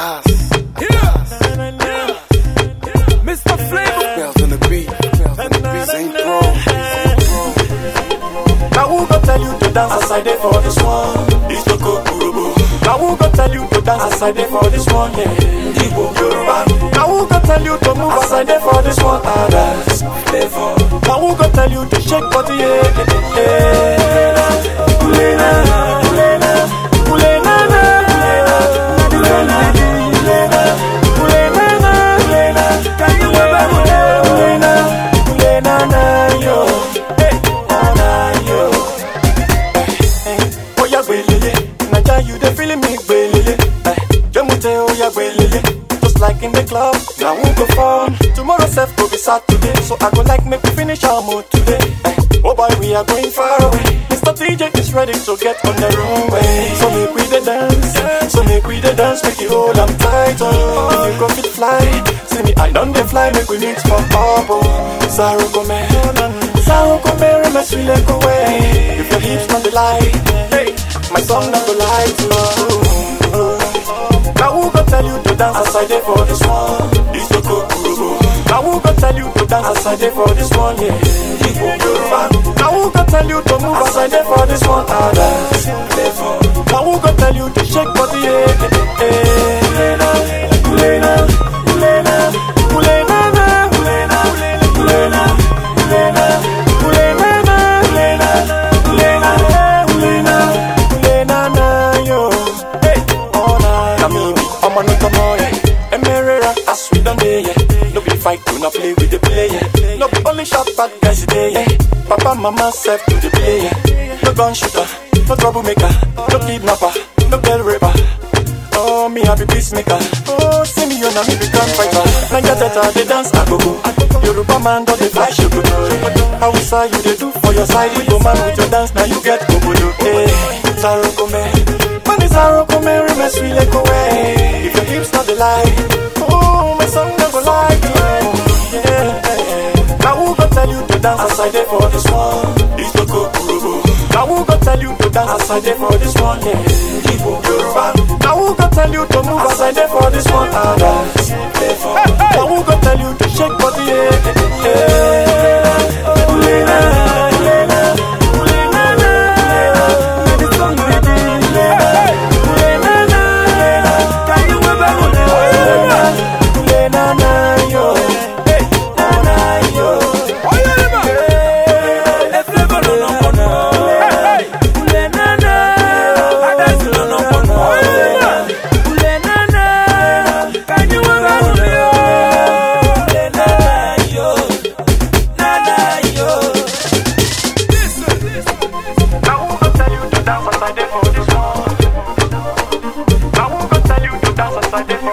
Das. Mr. Flavor. Bells on the beat. Ain't pro. Now who go tell you to dance as I did for this one? It's the Kokurubu. Now who go tell you to dance as I did for this one? Yeah, Igbo Yoruba. Now who go tell you to move as I did for this one? Others Flavor. Now who go tell you to shake body? Yeah. Ulena, Ulena, Ulena, Ulena, Ulena, Ulena, can you ever Ulena, Ulena, yo, hey, yo, oh yeah, gwelele, Naja you dey feeling me, gwelele, Jemute oh yeah, gwelele, just like in the club, now who go fun, tomorrow self go be Saturday, so I go like make we finish our mood today, oh boy we are going far away. Mr. DJ is ready to get on the runway. So make we the dance, make you hold them tight. Oh, if you go fit fly, see me I done the fly, make we meet for bubble. Zaro come, remember sweet like away. If your hips not the light, hey, my song not the light. Now who go tell you to dance as I did for this one? It's the Kokurubu. Now who go tell you to dance as I did for this one? Yeah, Igbo Yoruba. Now who go tell you to move as I did for this one? Others Flavor. Now who go tell you to shake body? Yeah, Ulena, Ulena, Ulena, Ulena, Ulena, Ulena, Ulena, Ulena, Ulena, Ulena, yo. Hey, oh na, Kamimi, I'm on the boy. Emerera, as we done there, yeah. No be fight, do not play with the player. No be only shot bad guys today, yeah. Papa, mama, self to the player. No gun shooter, no troublemaker, no kidnapper, no girl raper. Oh, me happy peacemaker. Oh, see me on a me become fighter. Nanga teta, they dance agogo. Yoruba man, don't they fly shogodo. How say you they do for your side? You go man with your dance, now you get obodo. Hey, Zaro come, money Zaro come, remember sweet like away. If your hips not the light, oh, my song never like you. Yeah. Now who go tell you to dance as I did for this one? It's the Kokurubu. Now who go tell you to dance as I did for this one? Yeah, Igbo Yoruba. Now who go tell you to move as I did for this one? Others Flavor. Now who go tell you to shake body? Yeah, Ulena, Ulena, Ulena, Ulena, can you ever Ulena, yo, hey, yo, I did for